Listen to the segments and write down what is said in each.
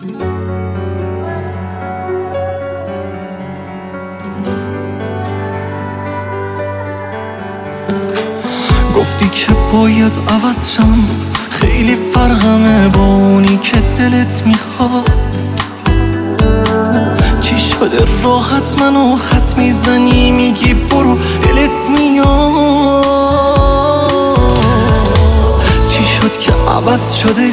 گفتی که باید عوض شم، خیلی فرقمه با اونی که دلت میخواد. چی شده راحت منو خط میزنی، میگی برو دلت میاد. چی شد که عوض شده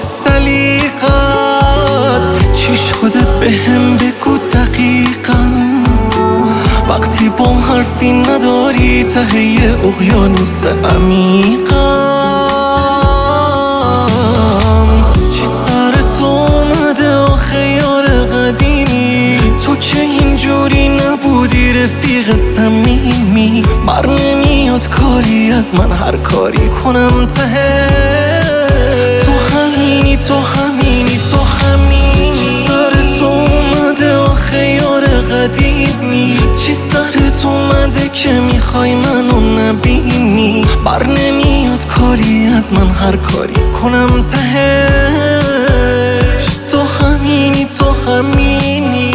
سلیقت؟ چی شده بهم بگو دقیقاً. وقتی با حرفی نداری ته اقیانوس عمیقم. چی سر تو اومده آخه یار قدیمی؟ تو که اینجوری نبودی رفیق صمیمی. بر نمیاد کاری از من هر کاری کنم ته تو همینی، تو همینی، تو همینی. چی سر تو اومده آخه یار قدیمی؟ چی سرت اومده که میخوای منو نبینی؟ بر نمیاد کاری از من هر کاری کنم تهش تو همینی، تو همینی.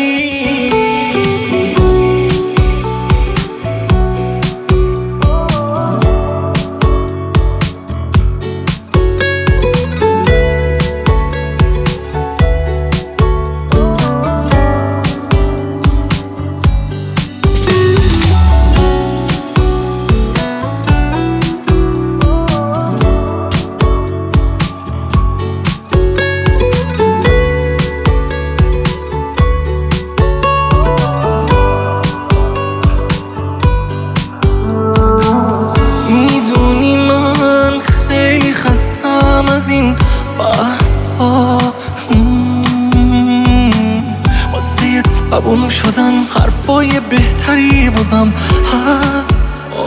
از این بحث ها واسه تبون شدن حرفای بهتری بازم هست.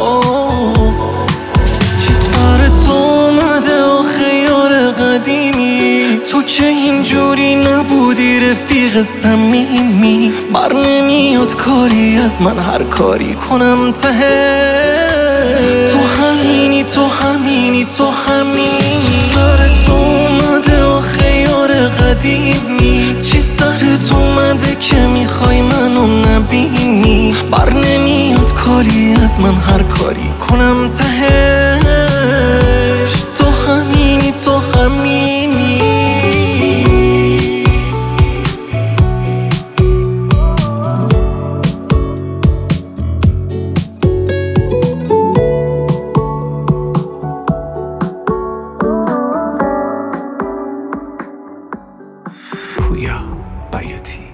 چی سر تو اومده آخه یار قدیمی؟ تو که اینجوری نبودی رفیق صمیمی. بر نمیاد کاری از من هر کاری کنم ته تو همینی، تو همینی، تو همینی. سرت اومده آخه یار قدیمی؟ چی سرت اومده که میخوای منو نبینی؟ بر نمیاد کاری از من هر کاری کنم تهش تو همینی، تو همینی. پویا بیاتی.